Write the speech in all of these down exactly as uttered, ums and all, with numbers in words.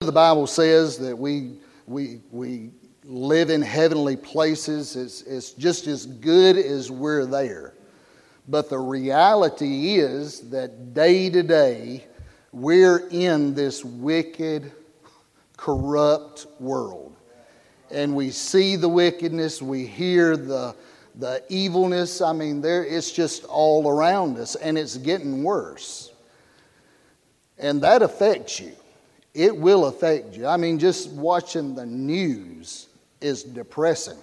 The Bible says that we we we live in heavenly places. It's, it's just as good as we're there. But the reality is that day to day, we're in this wicked, corrupt world. And we see the wickedness, we hear the the evilness. I mean, there it's just all around us, and it's getting worse. And that affects you. It will affect you. I mean, just watching the news is depressing.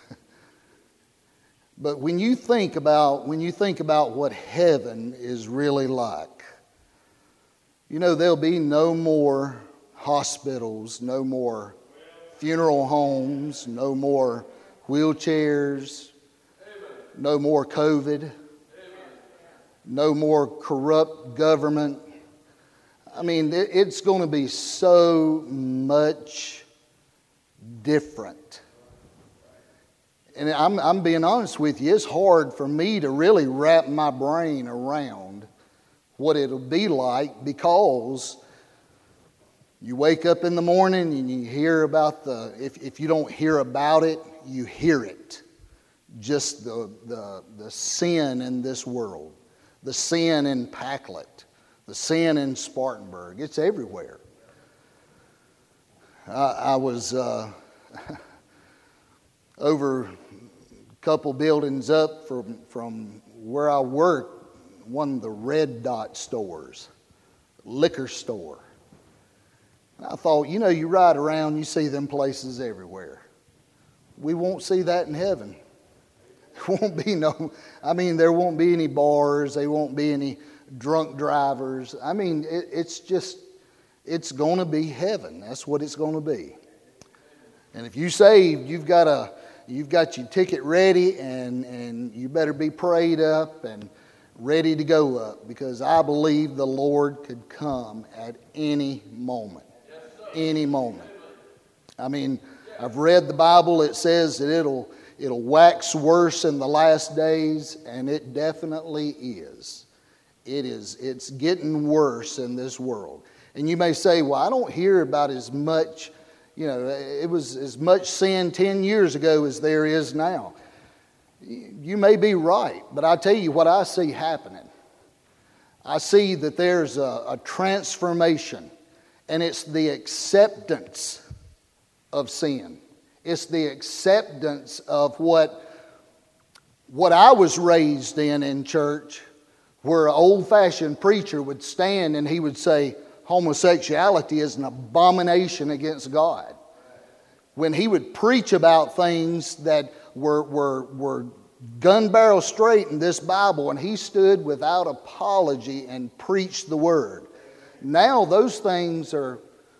But when you think about when you think about what heaven is really like, you know, there'll be no more hospitals, no more funeral homes, no more wheelchairs, no more COVID, no more corrupt government. I mean, it's going to be so much different. And I'm, I'm being honest with you, it's hard for me to really wrap my brain around what it'll be like, because you wake up in the morning and you hear about the, if, if you don't hear about it, you hear it. Just the, the, the sin in this world, the sin in Packlet, the sin in Spartanburg. It's everywhere. I, I was uh, over a couple buildings up from, from where I work, one of the Red Dot stores, liquor store. And I thought, you know, you ride around, you see them places everywhere. We won't see that in heaven. There won't be no, I mean, there won't be any bars, there won't be any drunk drivers. I mean, it, it's just, it's going to be heaven. That's what it's going to be. And if you saved, you've got a, you've got your ticket ready, and, and you better be prayed up and ready to go up, because I believe the Lord could come at any moment. Any moment. I mean, I've read the Bible. It says that it'll it'll wax worse in the last days, and it definitely is. It is. It's getting worse in this world. And you may say, well, I don't hear about as much, you know, it was as much sin ten years ago as there is now. You may be right, but I tell you what I see happening. I see that there's a, a transformation, and it's the acceptance of sin. It's the acceptance of what, what I was raised in in church, where an old-fashioned preacher would stand and he would say, homosexuality is an abomination against God. When he would preach about things that were, were, were gun barrel straight in this Bible, and he stood without apology and preached the word. Now those things are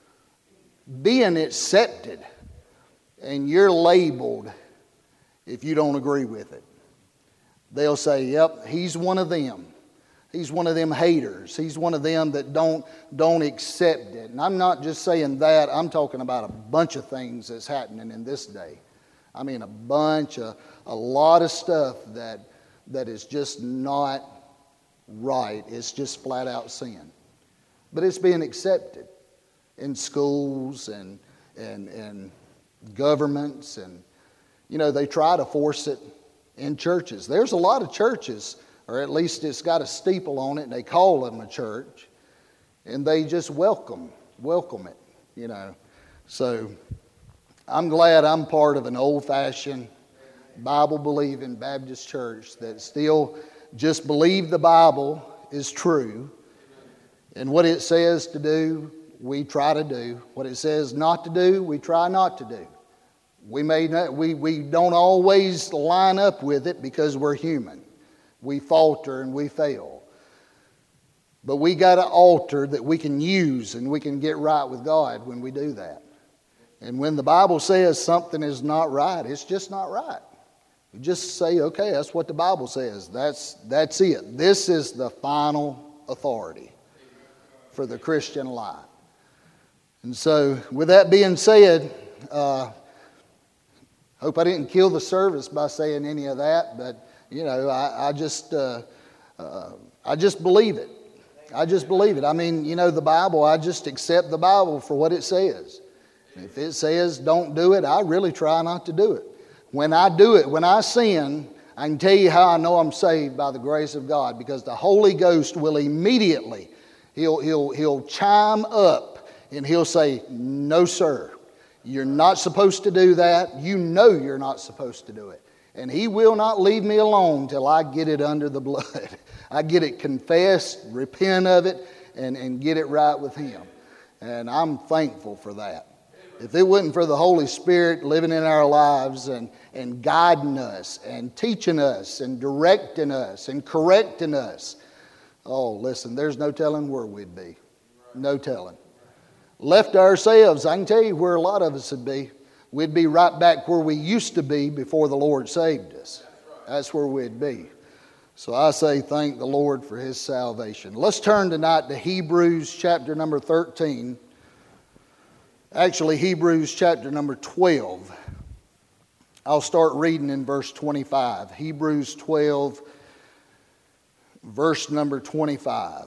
being accepted, and you're labeled if you don't agree with it. They'll say, yep, he's one of them. He's one of them haters. He's one of them that don't, don't accept it. And I'm not just saying that. I'm talking about a bunch of things that's happening in this day. I mean, a bunch, of, a lot of stuff that that is just not right. It's just flat out sin. But it's being accepted in schools and and and governments, and you know, they try to force it in churches. There's a lot of churches, or at least it's got a steeple on it, and they call them a church, and they just welcome welcome it, you know. So I'm glad I'm part of an old-fashioned Bible-believing Baptist church that still just believe the Bible is true, and what it says to do, we try to do. What it says not to do, we try not to do. We may not, we, we don't always line up with it because we're human. We falter and we fail. But we got an altar that we can use, and we can get right with God when we do that. And when the Bible says something is not right, it's just not right. We just say, okay, that's what the Bible says. That's, that's it. This is the final authority for the Christian life. And so, with that being said, uh, hope I didn't kill the service by saying any of that, but you know, I, I just, uh, uh, I just believe it. I just believe it. I mean, you know, the Bible, I just accept the Bible for what it says. If it says don't do it, I really try not to do it. When I do it, when I sin, I can tell you how I know I'm saved by the grace of God, because the Holy Ghost will immediately, he'll, he'll, he'll chime up and he'll say, no, sir, you're not supposed to do that. You know you're not supposed to do it. And He will not leave me alone till I get it under the blood. I get it confessed, repent of it, and, and get it right with Him. And I'm thankful for that. If it wasn't for the Holy Spirit living in our lives and, and guiding us and teaching us and directing us and correcting us, oh, listen, there's no telling where we'd be. No telling. Left to ourselves, I can tell you where a lot of us would be. We'd be right back where we used to be before the Lord saved us. That's where we'd be. So I say thank the Lord for His salvation. Let's turn tonight to Hebrews chapter number thirteen. Actually, Hebrews chapter number twelve. I'll start reading in verse twenty-five. Hebrews twelve, verse number twenty-five.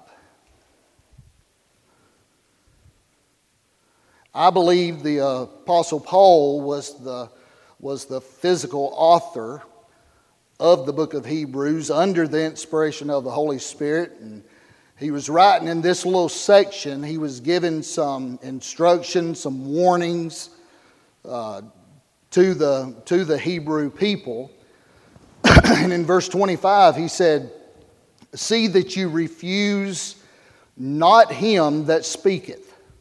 I believe the uh, Apostle Paul was the, was the physical author of the book of Hebrews under the inspiration of the Holy Spirit. And he was writing in this little section. He was giving some instructions, some warnings uh, to the to the Hebrew people. And in verse twenty-five, he said, "See that you refuse not him that speaketh."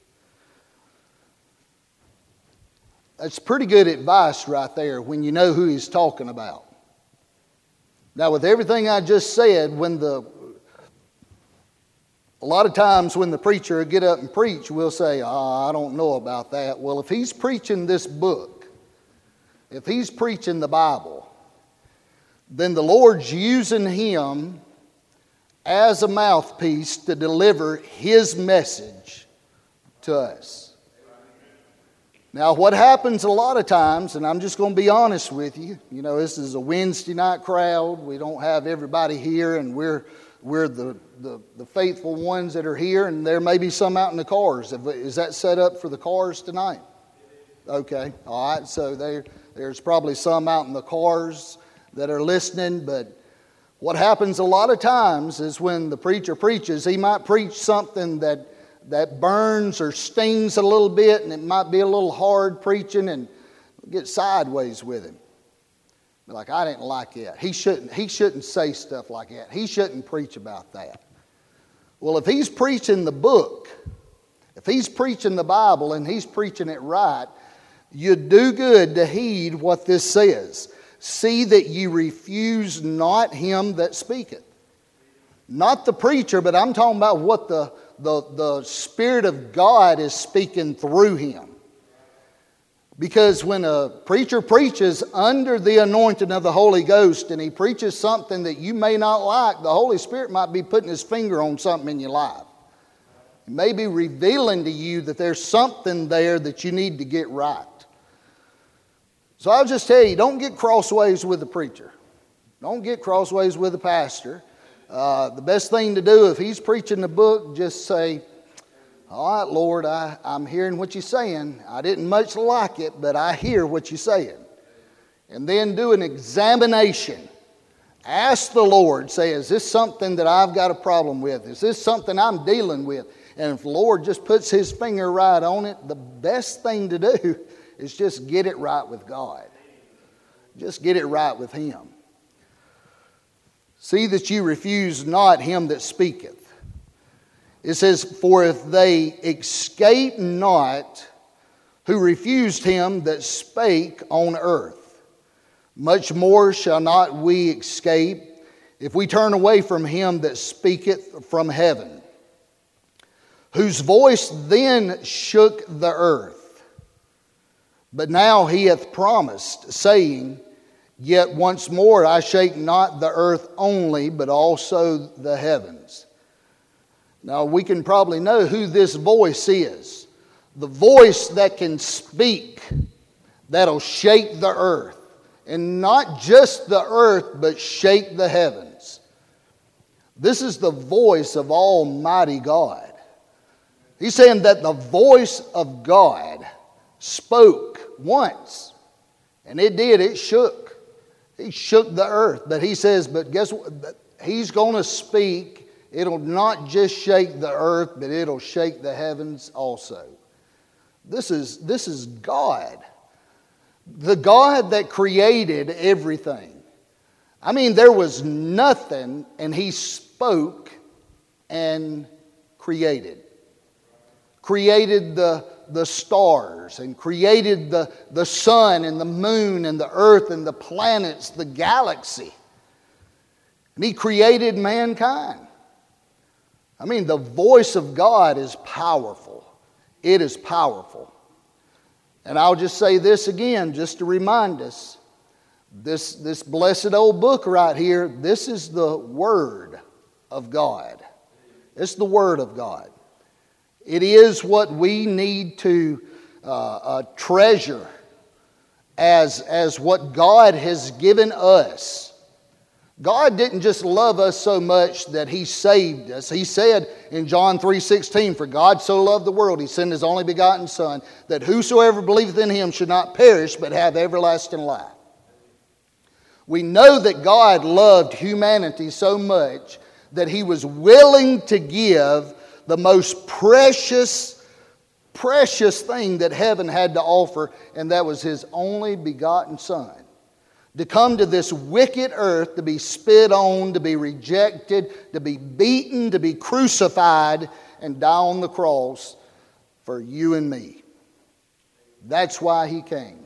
That's pretty good advice right there when you know who he's talking about. Now, with everything I just said, when the a lot of times when the preacher will get up and preach, we'll say, oh, I don't know about that. Well, if he's preaching this book, if he's preaching the Bible, then the Lord's using him as a mouthpiece to deliver His message to us. Now, what happens a lot of times, and I'm just going to be honest with you, you know, this is a Wednesday night crowd. We don't have everybody here, and we're we're the, the, the faithful ones that are here, and there may be some out in the cars. Is that set up for the cars tonight? Okay, all right. So there, there's probably some out in the cars that are listening, but what happens a lot of times is when the preacher preaches, he might preach something that that burns or stings a little bit, and it might be a little hard preaching, and get sideways with him. Be like, I didn't like that. He shouldn't, he shouldn't say stuff like that. He shouldn't preach about that. Well, if he's preaching the book, if he's preaching the Bible and he's preaching it right, you do good to heed what this says. See that ye refuse not him that speaketh. Not the preacher, but I'm talking about what the The, the Spirit of God is speaking through him. Because when a preacher preaches under the anointing of the Holy Ghost and he preaches something that you may not like, the Holy Spirit might be putting His finger on something in your life. He may be revealing to you that there's something there that you need to get right. So I'll just tell you, don't get crossways with the preacher. Don't get crossways with the pastor. Uh, the best thing to do if he's preaching the book, just say, all right, Lord, I, I'm hearing what you're saying. I didn't much like it, but I hear what you're saying. And then do an examination. Ask the Lord, say, is this something that I've got a problem with? Is this something I'm dealing with? And if the Lord just puts His finger right on it, the best thing to do is just get it right with God. Just get it right with Him. See that you refuse not him that speaketh. It says, for if they escape not who refused him that spake on earth, much more shall not we escape if we turn away from him that speaketh from heaven, whose voice then shook the earth. But now he hath promised, saying, yet once more I shake not the earth only, but also the heavens. Now we can probably know who this voice is. The voice that can speak, that'll shake the earth. And not just the earth, but shake the heavens. This is the voice of Almighty God. He's saying that the voice of God spoke once. And it did, it shook. He shook the earth. But he says, but guess what? He's going to speak. It'll not just shake the earth, but it'll shake the heavens also. This is, this is God. The God that created everything. I mean, there was nothing, and He spoke and created. Created the, the stars, and created the, the sun and the moon and the earth and the planets, the galaxy. And He created mankind. I mean, the voice of God is powerful. It is powerful. And I'll just say this again, just to remind us. This, this blessed old book right here, this is the Word of God. It's the Word of God. It is what we need to uh, uh, treasure as, as what God has given us. God didn't just love us so much that He saved us. He said in John three sixteen, for God so loved the world, He sent His only begotten Son, that whosoever believeth in Him should not perish, but have everlasting life. We know that God loved humanity so much that He was willing to give the most precious, precious thing that heaven had to offer, and that was His only begotten Son. To come to this wicked earth, to be spit on, to be rejected, to be beaten, to be crucified, and die on the cross for you and me. That's why He came.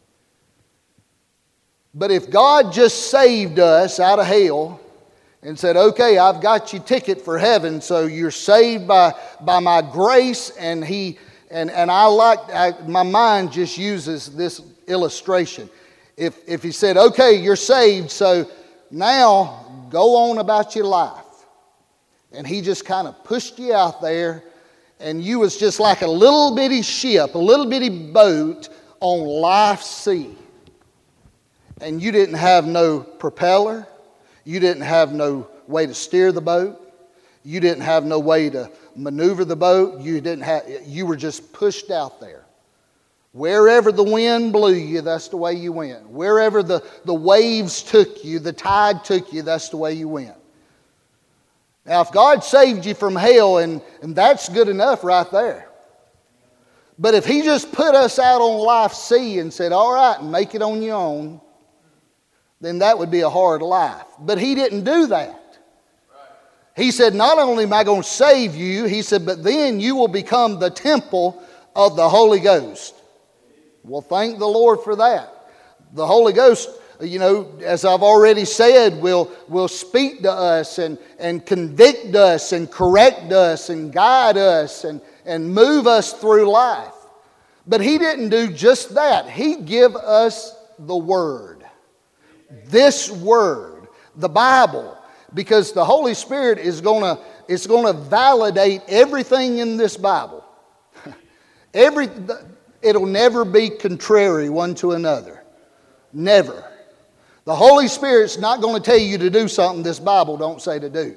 But if God just saved us out of hell and said, okay, I've got your ticket for heaven, so you're saved by, by my grace, and He and, and I like I, my mind just uses this illustration. If, if He said, okay, you're saved, so now go on about your life. And He just kind of pushed you out there, and you was just like a little bitty ship, a little bitty boat on life's sea. And you didn't have no propeller. You didn't have no way to steer the boat. You didn't have no way to maneuver the boat. You didn't have, you were just pushed out there. Wherever the wind blew you, that's the way you went. Wherever the, the waves took you, the tide took you, that's the way you went. Now, if God saved you from hell, and, and that's good enough right there. But if He just put us out on life's sea and said, all right, make it on your own, then that would be a hard life. But He didn't do that. He said, not only am I going to save you, He said, but then you will become the temple of the Holy Ghost. Well, thank the Lord for that. The Holy Ghost, you know, as I've already said, will, will speak to us and, and convict us and correct us and guide us and, and move us through life. But He didn't do just that. He gave us the Word. This Word, the Bible, because the Holy Spirit is going to it's going to validate everything in this Bible. Every it'll never be contrary one to another. Never. The Holy Spirit's not going to tell you to do something this Bible don't say to do.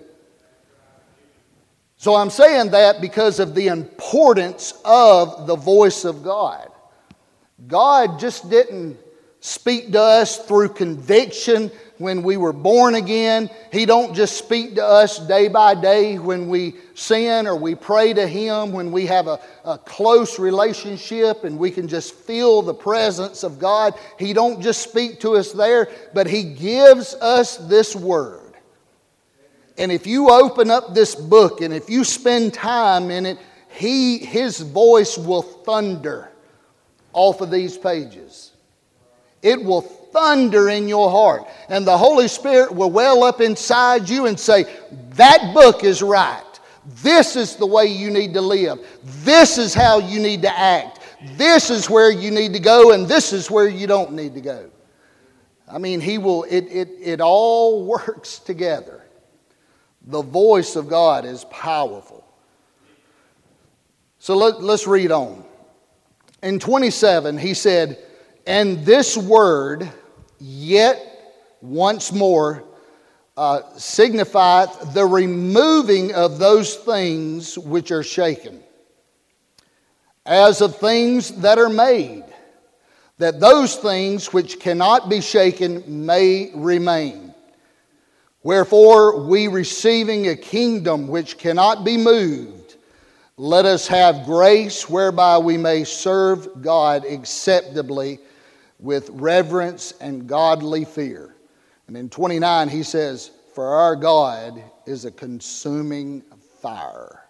So I'm saying that because of the importance of the voice of God. God just didn't speak to us through conviction when we were born again. He don't just speak to us day by day when we sin or we pray to Him, when we have a, a close relationship and we can just feel the presence of God. He don't just speak to us there, but He gives us this Word. And if you open up this book and if you spend time in it, He, His voice will thunder off of these pages. It will thunder in your heart. And the Holy Spirit will well up inside you and say, that book is right. This is the way you need to live. This is how you need to act. This is where you need to go, and this is where you don't need to go. I mean, He will, it, it, it all works together. The voice of God is powerful. So let, let's read on. In twenty-seven, He said, and this word, yet once more, uh, signifieth the removing of those things which are shaken, as of things that are made, that those things which cannot be shaken may remain. Wherefore, we receiving a kingdom which cannot be moved, let us have grace whereby we may serve God acceptably with reverence and godly fear. And in twenty-nine he says, for our God is a consuming fire.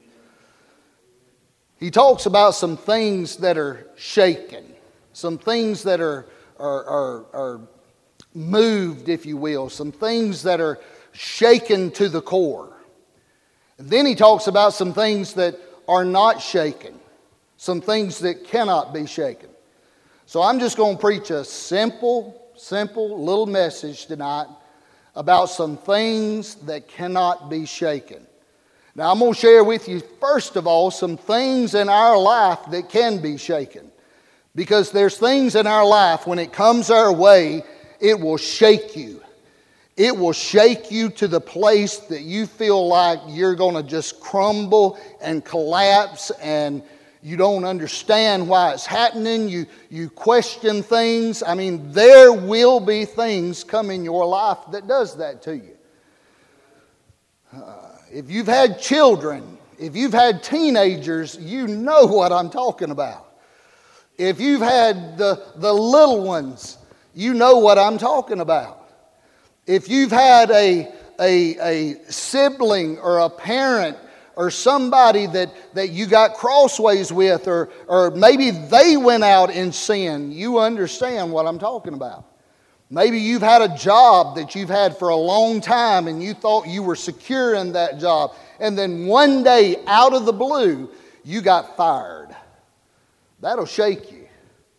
He talks about some things that are shaken, some things that are, are, are, are moved, if you will, some things that are shaken to the core. And then he talks about some things that are not shaken, some things that cannot be shaken. So I'm just going to preach a simple, simple little message tonight about some things that cannot be shaken. Now I'm going to share with you, first of all, some things in our life that can be shaken. Because there's things in our life, when it comes our way, it will shake you. It will shake you to the place that you feel like you're going to just crumble and collapse, and you don't understand why it's happening. You, you question things. I mean, there will be things come in your life that does that to you. Uh, if you've had children, if you've had teenagers, you know what I'm talking about. If you've had the, the little ones, you know what I'm talking about. If you've had a, a, a sibling or a parent or somebody that, that you got crossways with, or, or maybe they went out in sin, you understand what I'm talking about. Maybe you've had a job that you've had for a long time and you thought you were secure in that job, and then one day out of the blue you got fired. That'll shake you.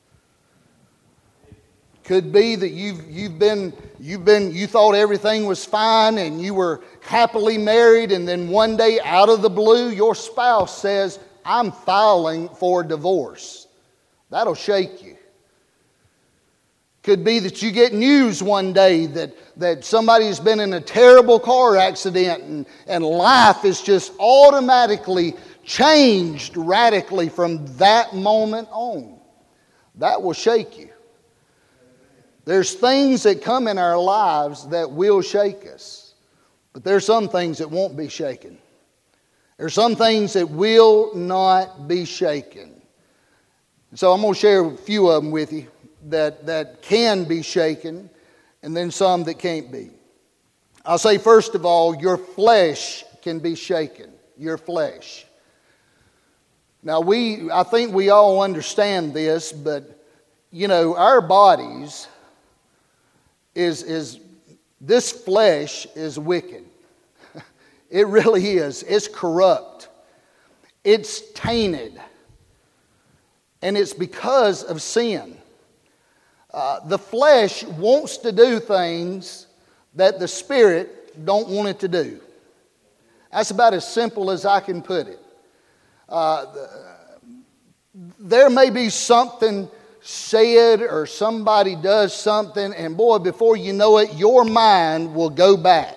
Could be that you've you've been you've been you thought everything was fine and you were happily married, and then one day out of the blue your spouse says, I'm filing for divorce. That'll shake you. Could be that you get news one day that, that somebody's been in a terrible car accident, and, and life is just automatically changed radically from that moment on. That will shake you. There's things that come in our lives that will shake us. But there's some things that won't be shaken. There's some things that will not be shaken. So I'm going to share a few of them with you that, that can be shaken, and then some that can't be. I'll say first of all, your flesh can be shaken. Your flesh. Now, we, I think we all understand this, but, you know, our bodies is, is this flesh is wicked. It really is. It's corrupt. It's tainted. And it's because of sin. Uh, the flesh wants to do things that the spirit don't want it to do. That's about as simple as I can put it. Uh, there may be something said or somebody does something, and boy, before you know it, your mind will go back.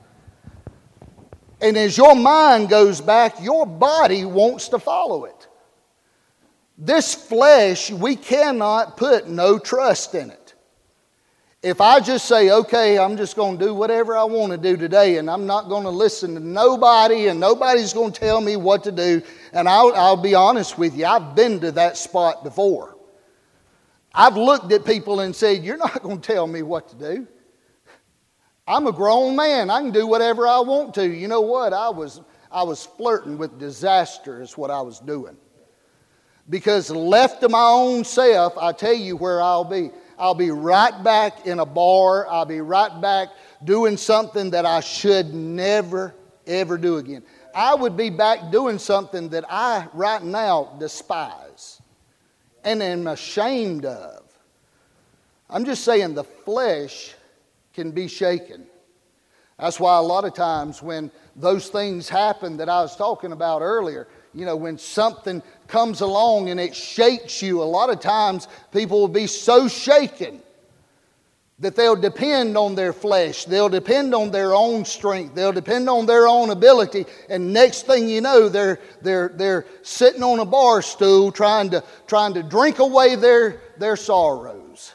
And as your mind goes back, your body wants to follow it. This flesh, we cannot put no trust in it. If I just say, okay, I'm just going to do whatever I want to do today, and I'm not going to listen to nobody, and nobody's going to tell me what to do, and I'll, I'll be honest with you, I've been to that spot before. I've looked at people and said, you're not going to tell me what to do. I'm a grown man. I can do whatever I want to. You know what? I was, I was flirting with disaster is what I was doing. Because left to my own self, I tell you where I'll be. I'll be right back in a bar. I'll be right back doing something that I should never, ever do again. I would be back doing something that I right now despise and am ashamed of. I'm just saying the flesh can be shaken. That's why a lot of times when those things happen that I was talking about earlier, you know, when something comes along and it shakes you, a lot of times people will be so shaken that they'll depend on their flesh. They'll depend on their own strength. They'll depend on their own ability. And next thing you know, they're, they're, they're sitting on a bar stool trying to, trying to drink away their, their sorrows.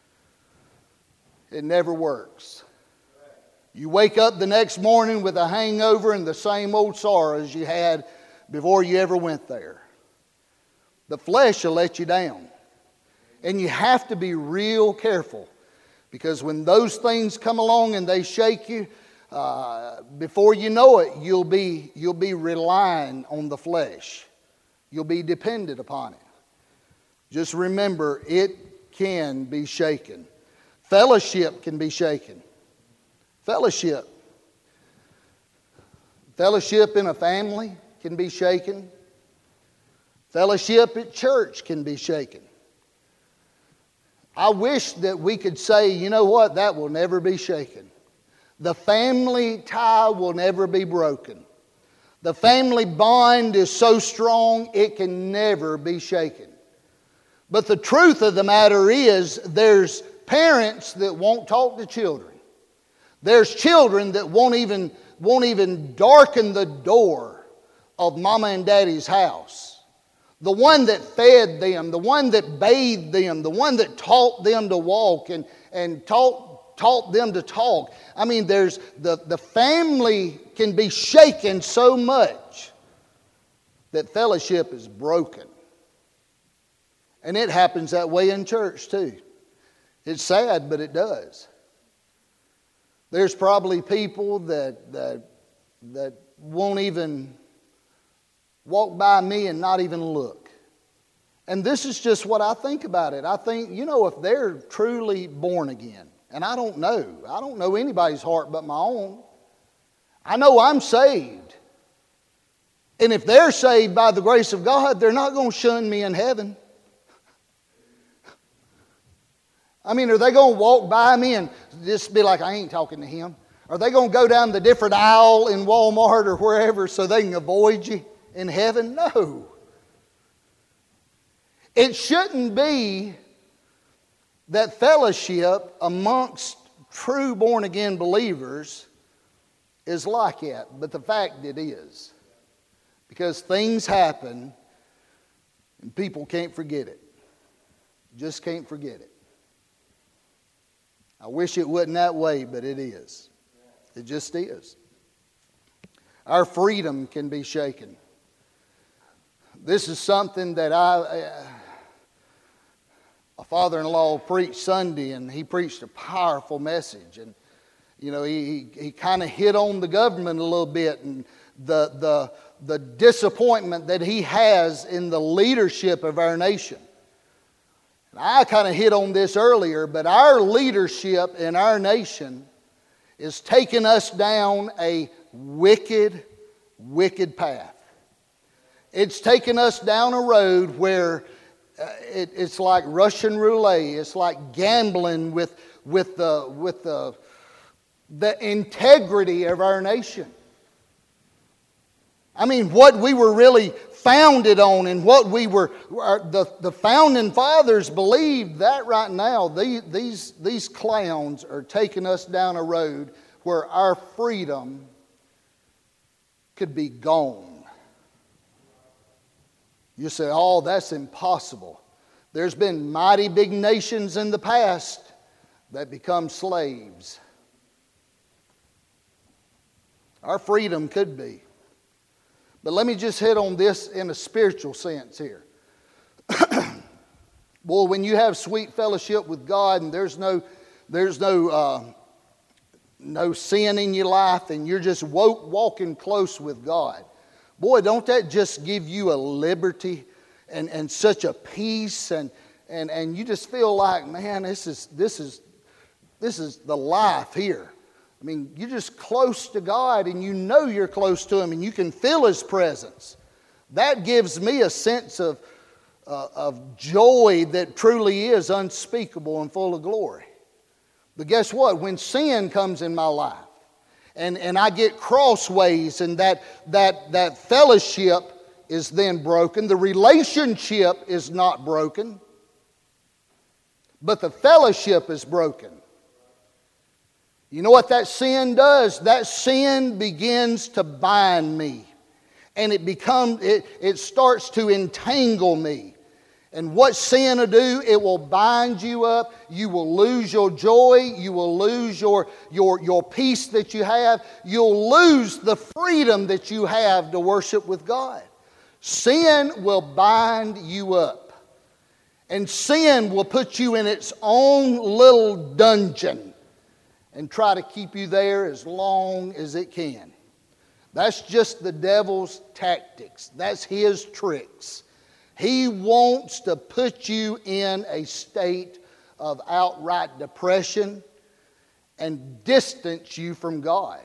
It never works. You wake up the next morning with a hangover and the same old sorrows you had before you ever went there. The flesh will let you down. And you have to be real careful. Because when those things come along and they shake you, uh, before you know it, you'll be, you'll be relying on the flesh. You'll be dependent upon it. Just remember, it can be shaken. Fellowship can be shaken. Fellowship. Fellowship in a family can be shaken. Fellowship at church can be shaken. I wish that we could say, you know what, that will never be shaken. The family tie will never be broken. The family bond is so strong it can never be shaken. But the truth of the matter is, there's parents that won't talk to children. There's children that won't even, won't even darken the door of mama and daddy's house. The one that fed them, the one that bathed them, the one that taught them to walk and, and taught, taught them to talk. I mean, there's the, the family can be shaken so much that fellowship is broken. And it happens that way in church too. It's sad, but it does. There's probably people that that that won't even walk by me and not even look. And this is just what I think about it. I think, you know, if they're truly born again, and I don't know. I don't know anybody's heart but my own. I know I'm saved. And if they're saved by the grace of God, they're not going to shun me in heaven. I mean, are they going to walk by me and just be like, I ain't talking to him? Are they going to go down the different aisle in Walmart or wherever so they can avoid you in heaven? No. It shouldn't be that fellowship amongst true born-again believers is like that. But the fact it is. Because things happen and people can't forget it. Just can't forget it. I wish it wasn't that way, but it is. It just is. Our freedom can be shaken. This is something that I, uh, a father-in-law preached Sunday, and he preached a powerful message. And, you know, he, he, he kind of hit on the government a little bit and the, the, the disappointment that he has in the leadership of our nation. And I kind of hit on this earlier, but our leadership in our nation is taking us down a wicked, wicked path. It's taken us down a road where uh, it, it's like Russian roulette. It's like gambling with, with, the, with the, the integrity of our nation. I mean, what we were really founded on and what we were, our, the, the founding fathers believed that right now, they, these, these clowns are taking us down a road where our freedom could be gone. You say, oh, that's impossible. There's been mighty big nations in the past that become slaves. Our freedom could be. But let me just hit on this in a spiritual sense here. Boy, when you have sweet fellowship with God and there's no, there's no, uh, no sin in your life and you're just woke, walking close with God, boy, don't that just give you a liberty and, and such a peace and, and, and you just feel like, man, this is, this is, this is the life here. I mean, you're just close to God and you know you're close to Him and you can feel His presence. That gives me a sense of, uh, of joy that truly is unspeakable and full of glory. But guess what? When sin comes in my life and, and I get crossways and that, that, that fellowship is then broken, the relationship is not broken, but the fellowship is broken. You know what that sin does? That sin begins to bind me. And it becomes, it, it starts to entangle me. And what sin will do, it will bind you up. You will lose your joy. You will lose your, your, your peace that you have. You'll lose the freedom that you have to worship with God. Sin will bind you up. And sin will put you in its own little dungeon and try to keep you there as long as it can. That's just the devil's tactics. That's his tricks. He wants to put you in a state of outright depression and distance you from God.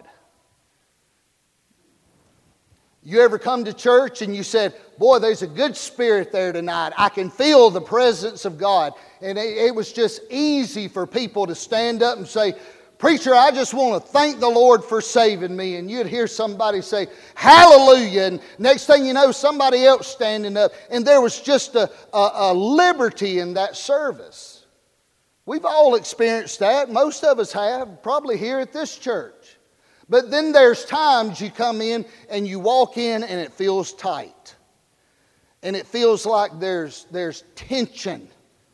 You ever come to church and you said, boy, there's a good spirit there tonight. I can feel the presence of God. And it, it was just easy for people to stand up and say, preacher, I just want to thank the Lord for saving me. And you'd hear somebody say, hallelujah. And next thing you know, somebody else standing up. And there was just a, a, a liberty in that service. We've all experienced that. Most of us have, probably here at this church. But then there's times you come in and you walk in and it feels tight. And it feels like there's, there's tension.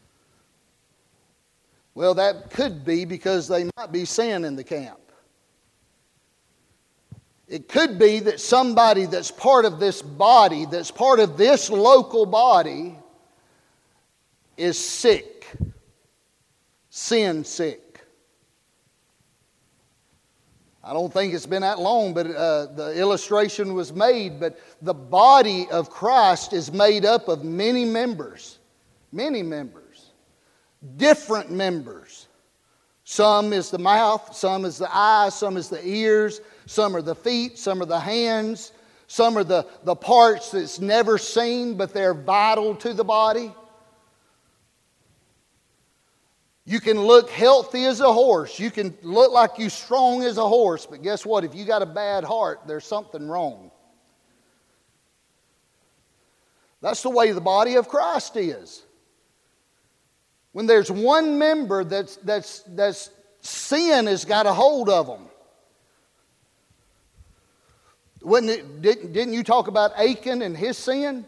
Well, that could be because they might be sin in the camp. It could be that somebody that's part of this body, that's part of this local body, is sick, sin sick. I don't think it's been that long, but uh, the illustration was made. But the body of Christ is made up of many members, many members, different members. Some is the mouth, some is the eyes, some is the ears, some are the feet, some are the hands, some are the, the parts that's never seen, but they're vital to the body. You can look healthy as a horse. You can look like you're strong as a horse. But guess what? If you got a bad heart, there's something wrong. That's the way the body of Christ is. When there's one member that's, that's, that's sin has got a hold of them. Wasn't it, didn't, didn't you talk about Achan and his sin?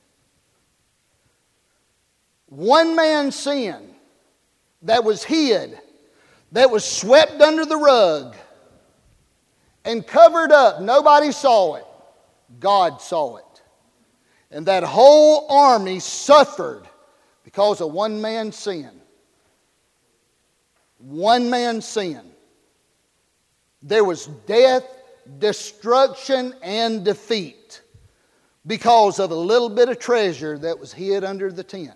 One man's sin that was hid, that was swept under the rug and covered up. Nobody saw it. God saw it. And that whole army suffered because of one man's sin. One man's sin. There was death, destruction, and defeat because of a little bit of treasure that was hid under the tent.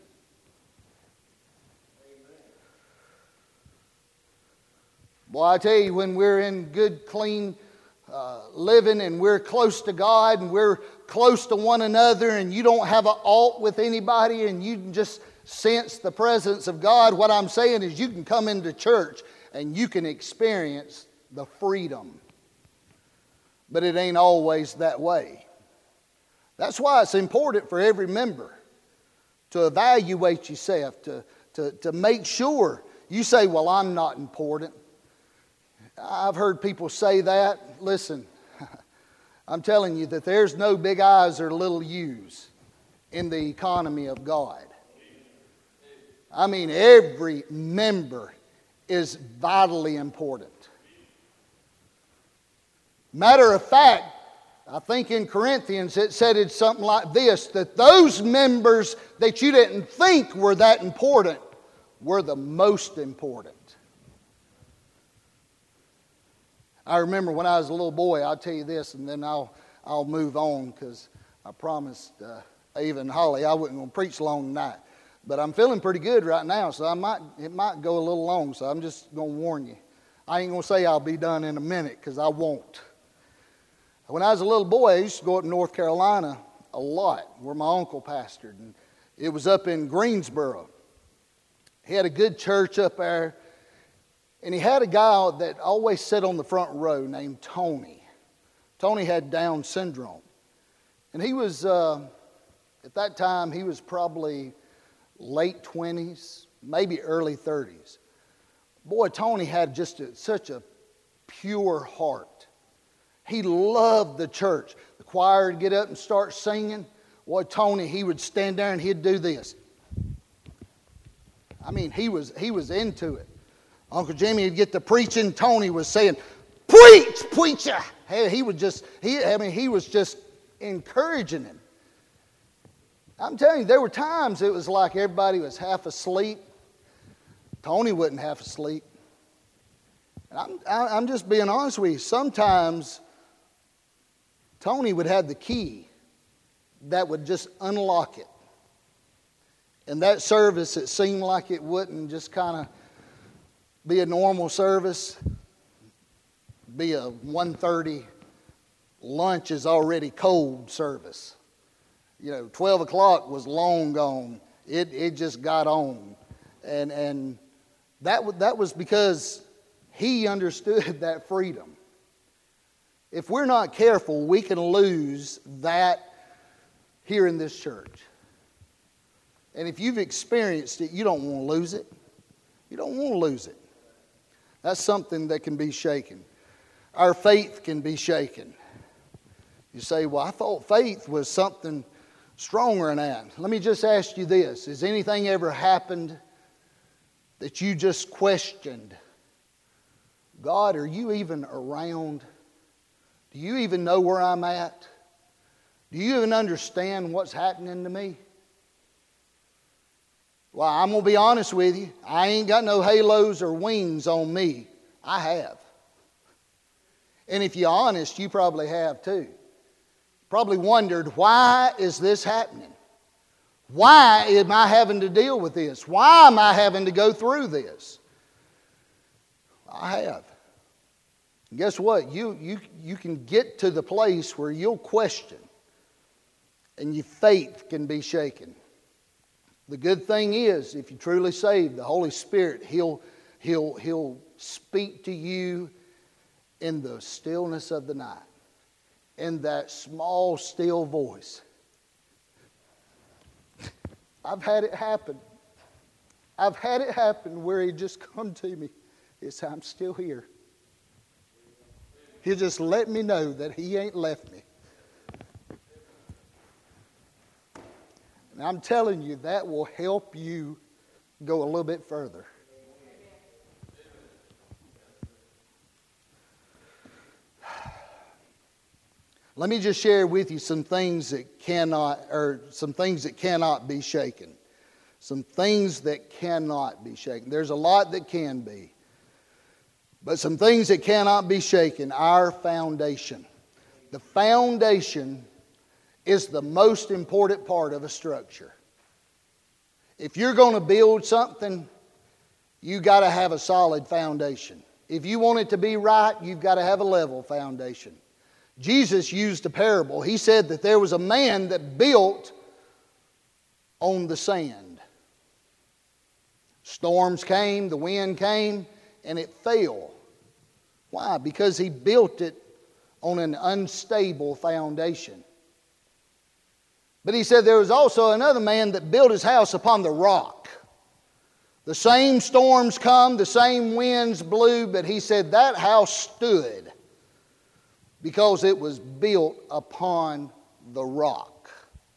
Boy, I tell you, when we're in good, clean uh, living and we're close to God and we're close to one another and you don't have an alt with anybody and you can just sense the presence of God, what I'm saying is you can come into church and you can experience the freedom. But it ain't always that way. That's why it's important for every member to evaluate yourself, to, to, to make sure. You say, well, I'm not important. I've heard people say that. Listen, I'm telling you that there's no big I's or little U's in the economy of God. I mean, every member is vitally important. Matter of fact, I think in Corinthians it said it's something like this, that those members that you didn't think were that important were the most important. I remember when I was a little boy, I'll tell you this and then I'll, I'll move on because I promised uh, Ava and Holly I wasn't going to preach long tonight. But I'm feeling pretty good right now, so I might it might go a little long, so I'm just going to warn you. I ain't going to say I'll be done in a minute because I won't. When I was a little boy, I used to go up to North Carolina a lot where my uncle pastored. And it was up in Greensboro. He had a good church up there. And he had a guy that always sat on the front row named Tony. Tony had Down syndrome. And he was, uh, at that time, he was probably late twenties, maybe early thirties. Boy, Tony had just a, such a pure heart. He loved the church. The choir would get up and start singing. Boy, Tony, he would stand there and he'd do this. I mean, he was he was into it. Uncle Jimmy would get to preaching. Tony was saying, "Preach, preacher!" Hey, he would just he I mean he was just encouraging him. I'm telling you, there were times it was like everybody was half asleep. Tony wasn't half asleep. And I'm I'm just being honest with you. Sometimes Tony would have the key that would just unlock it. And that service, it seemed like it wouldn't just kind of be a normal service, be a one thirty lunch is already cold service. You know, twelve o'clock was long gone. It it just got on. And and that, that was because he understood that freedom. If we're not careful, we can lose that here in this church. And if you've experienced it, you don't want to lose it. You don't want to lose it. That's something that can be shaken. Our faith can be shaken. You say, well, I thought faith was something stronger than that. Let me just ask you this. Has anything ever happened that you just questioned? God, are you even around? Do you even know where I'm at? Do you even understand what's happening to me? Well, I'm going to be honest with you. I ain't got no halos or wings on me. I have. And if you're honest, you probably have too. Probably wondered, why is this happening? Why am I having to deal with this? Why am I having to go through this? I have. And guess what? You, you, you can get to the place where you'll question and your faith can be shaken. The good thing is, if you're truly saved, the Holy Spirit, He'll, he'll, he'll speak to you in the stillness of the night. In that small, still voice. I've had it happen. I've had it happen where He just come to me. He said, I'm still here. He'll just let me know that He ain't left me. And I'm telling you, that will help you go a little bit further. Let me just share with you some things that cannot, or some things that cannot be shaken. Some things that cannot be shaken. There's a lot that can be. But some things that cannot be shaken. Our foundation. The foundation is the most important part of a structure. If you're going to build something, you got to have a solid foundation. If you want it to be right, you've got to have a level foundation. Jesus used a parable. He said that there was a man that built on the sand. Storms came, the wind came, and it fell. Why? Because he built it on an unstable foundation. But he said there was also another man that built his house upon the rock. The same storms come, the same winds blew, but he said that house stood because it was built upon the rock.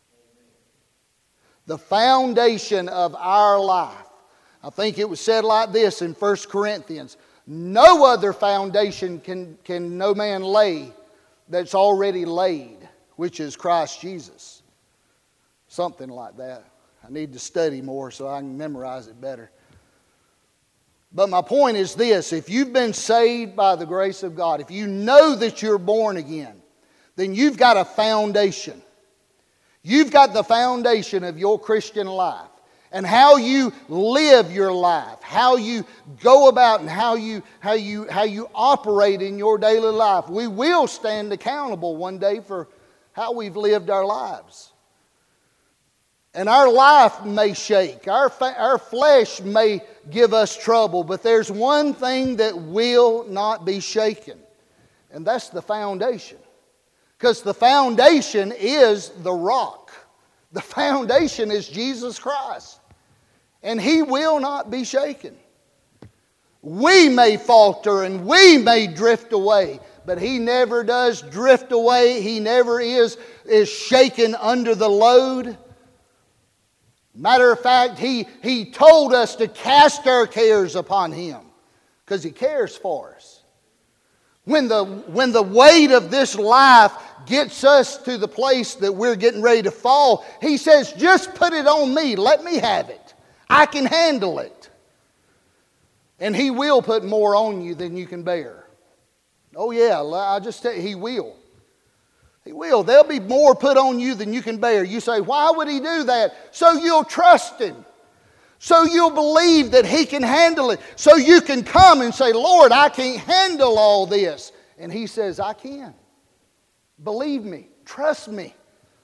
The foundation of our life. I think it was said like this in First Corinthians. No other foundation can, can no man lay that's already laid, which is Christ Jesus. Something like that. I need to study more so I can memorize it better. But my point is this, if you've been saved by the grace of God, if you know that you're born again, then you've got a foundation. You've got the foundation of your Christian life and how you live your life, how you go about and how you, how you, how you operate in your daily life. We will stand accountable one day for how we've lived our lives. And our life may shake. Our, fa- our flesh may give us trouble. But there's one thing that will not be shaken. And that's the foundation. Because the foundation is the rock. The foundation is Jesus Christ. And He will not be shaken. We may falter and we may drift away, but He never does drift away. He never is, is shaken under the load. Matter of fact, he, he told us to cast our cares upon Him because He cares for us. When the, when the weight of this life gets us to the place that we're getting ready to fall, He says, just put it on me. Let me have it. I can handle it. And He will put more on you than you can bear. Oh yeah, I just tell you, He will. He will. There'll be more put on you than you can bear. You say, why would He do that? So you'll trust Him. So you'll believe that He can handle it. So you can come and say, Lord, I can't handle all this. And He says, I can. Believe me. Trust me.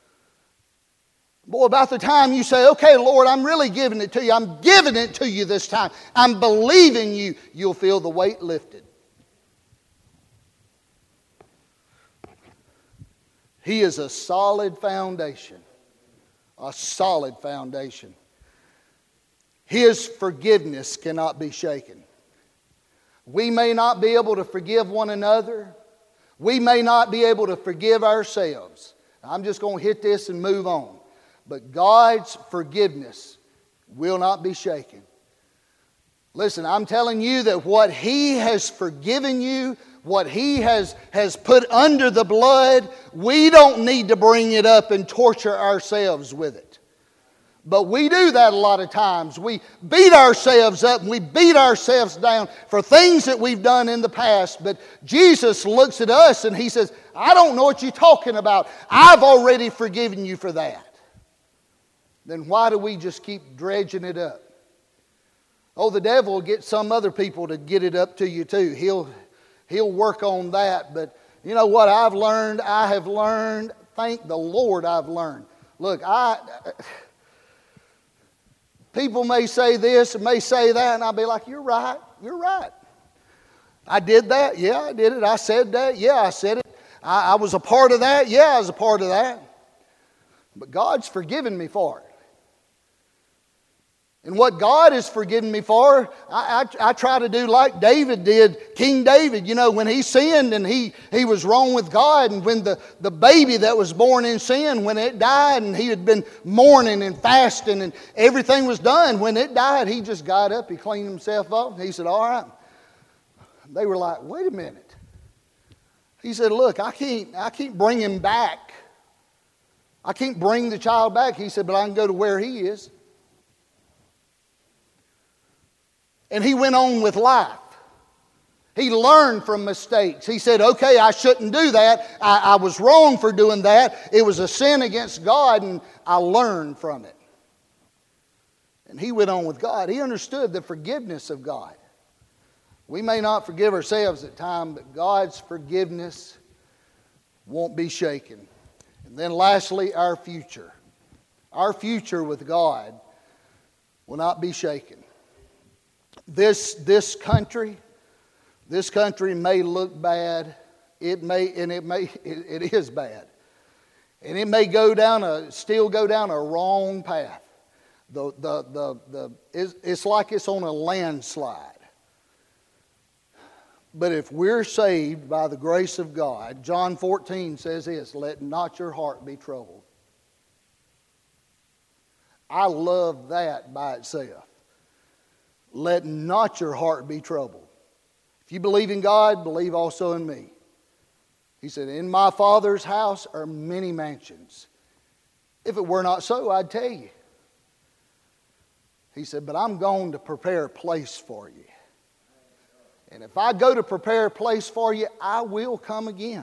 Boy, about the time you say, okay, Lord, I'm really giving it to you. I'm giving it to you this time. I'm believing you. You'll feel the weight lifted. He is a solid foundation. A solid foundation. His forgiveness cannot be shaken. We may not be able to forgive one another. We may not be able to forgive ourselves. I'm just going to hit this and move on. But God's forgiveness will not be shaken. Listen, I'm telling you that what He has forgiven you, what He has, has put under the blood, we don't need to bring it up and torture ourselves with it. But we do that a lot of times. We beat ourselves up and we beat ourselves down for things that we've done in the past. But Jesus looks at us and He says, I don't know what you're talking about. I've already forgiven you for that. Then why do we just keep dredging it up? Oh, the devil will get some other people to get it up to you too. He'll, he'll work on that. But you know what I've learned? I have learned, thank the Lord I've learned. Look, I... People may say this and may say that, and I'll be like, you're right, you're right. I did that, yeah, I did it. I said that, yeah, I said it. I, I was a part of that, yeah, I was a part of that. But God's forgiven me for it. And what God has forgiven me for, I, I, I try to do like David did, King David. You know, when he sinned and he, he was wrong with God, and when the, the baby that was born in sin, when it died and he had been mourning and fasting and everything was done, when it died, he just got up, he cleaned himself up, he said, all right. They were like, wait a minute. He said, look, I can't, I can't bring him back. I can't bring the child back. He said, but I can go to where he is. And he went on with life. He learned from mistakes. He said, okay, I shouldn't do that. I, I was wrong for doing that. It was a sin against God, and I learned from it. And he went on with God. He understood the forgiveness of God. We may not forgive ourselves at times, but God's forgiveness won't be shaken. And then lastly, our future. Our future with God will not be shaken. This, this country, this country may look bad. It may, and it may, it, it is bad. And it may go down a, still go down a wrong path. The, the, the, the, it's, it's like it's on a landslide. But if we're saved by the grace of God, John fourteen says this, let not your heart be troubled. I love that by itself. Let not your heart be troubled. If you believe in God, believe also in me. He said, in my Father's house are many mansions. If it were not so, I'd tell you. He said, but I'm going to prepare a place for you. And if I go to prepare a place for you, I will come again.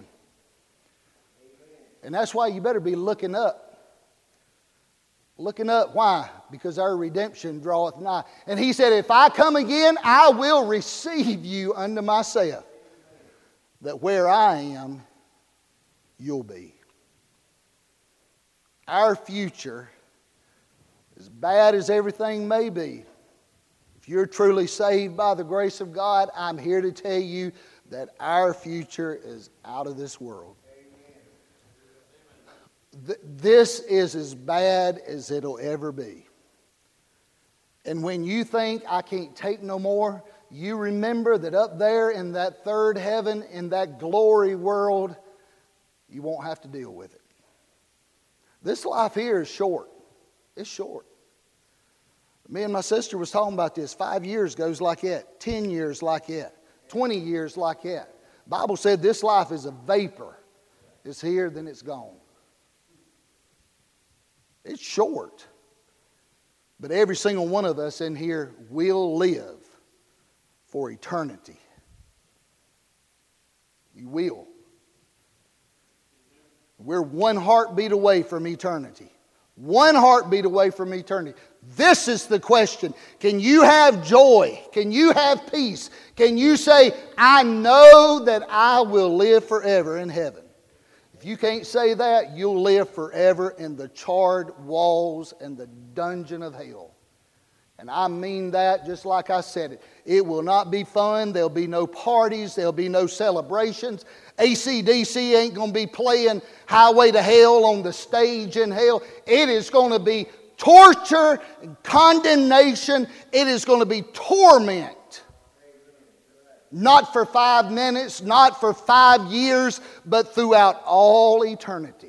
And that's why you better be looking up. Looking up. Why? Because our redemption draweth nigh. And he said, if I come again, I will receive you unto myself, that where I am, you'll be. Our future, as bad as everything may be, if you're truly saved by the grace of God, I'm here to tell you that our future is out of this world. This is as bad as it'll ever be. And when you think I can't take no more, you remember that up there in that third heaven, in that glory world, you won't have to deal with it. This life here is short. It's short. Me and my sister was talking about this. Five years goes like that. Ten years like that. Twenty years like that. The Bible said this life is a vapor. It's here, then it's gone. It's short. But every single one of us in here will live for eternity. You will. We're one heartbeat away from eternity. One heartbeat away from eternity. This is the question. Can you have joy? Can you have peace? Can you say, I know that I will live forever in heaven? If you can't say that, you'll live forever in the charred walls and the dungeon of hell. And I mean that just like I said it. It will not be fun. There'll be no parties. There'll be no celebrations. A C D C ain't going to be playing Highway to Hell on the stage in hell. It is going to be torture and condemnation. It is going to be torment. Not for five minutes, not for five years, but throughout all eternity.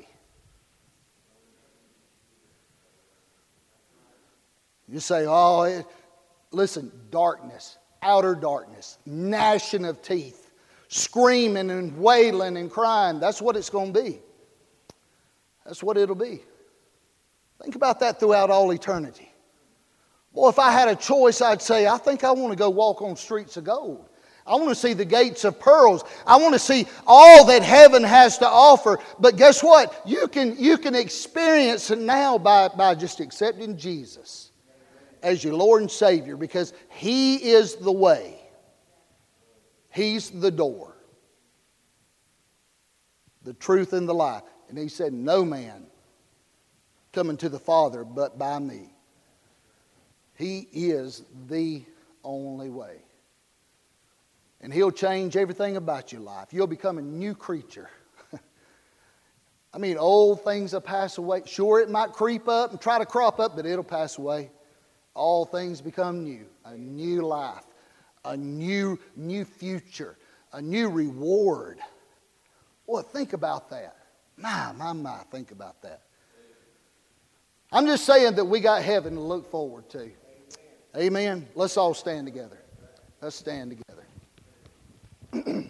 You say, oh, it, listen, darkness, outer darkness, gnashing of teeth, screaming and wailing and crying. That's what it's going to be. That's what it'll be. Think about that throughout all eternity. Well, if I had a choice, I'd say, I think I want to go walk on streets of gold. I want to see the gates of pearls. I want to see all that heaven has to offer. But guess what? You can, you can experience it now by, by just accepting Jesus as your Lord and Savior, because He is the way. He's the door. The truth and the life. And He said, no man coming to the Father but by me. He is the only way. And He'll change everything about your life. You'll become a new creature. I mean, old things will pass away. Sure, it might creep up and try to crop up, but it'll pass away. All things become new. A new life. A new, new future. A new reward. Boy, think about that. My, my, my, think about that. I'm just saying that we got heaven to look forward to. Amen. Let's all stand together. Let's stand together.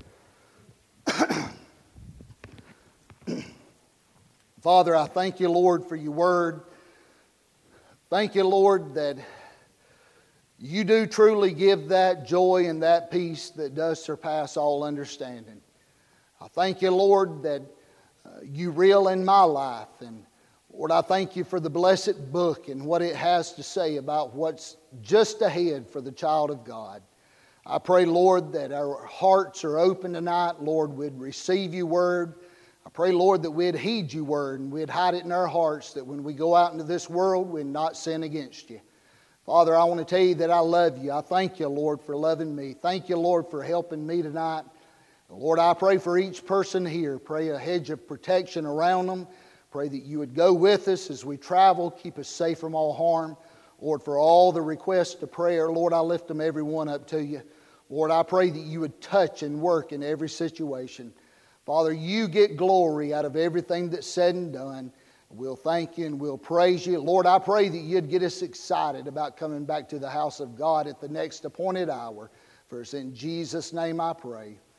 Father, I thank you, Lord, for your word. Thank you, Lord, that you do truly give that joy and that peace that does surpass all understanding. I thank you, Lord, that uh, you reel in my life. And Lord, I thank you for the blessed book and what it has to say about what's just ahead for the child of God. I pray, Lord, that our hearts are open tonight. Lord, we'd receive your word. I pray, Lord, that we'd heed your word and we'd hide it in our hearts, that when we go out into this world, we'd not sin against you. Father, I want to tell you that I love you. I thank you, Lord, for loving me. Thank you, Lord, for helping me tonight. Lord, I pray for each person here. Pray a hedge of protection around them. Pray that you would go with us as we travel. Keep us safe from all harm. Lord, for all the requests to prayer, Lord, I lift them every one up to you. Lord, I pray that you would touch and work in every situation. Father, you get glory out of everything that's said and done. We'll thank you and we'll praise you. Lord, I pray that you'd get us excited about coming back to the house of God at the next appointed hour. For it's in Jesus' name I pray.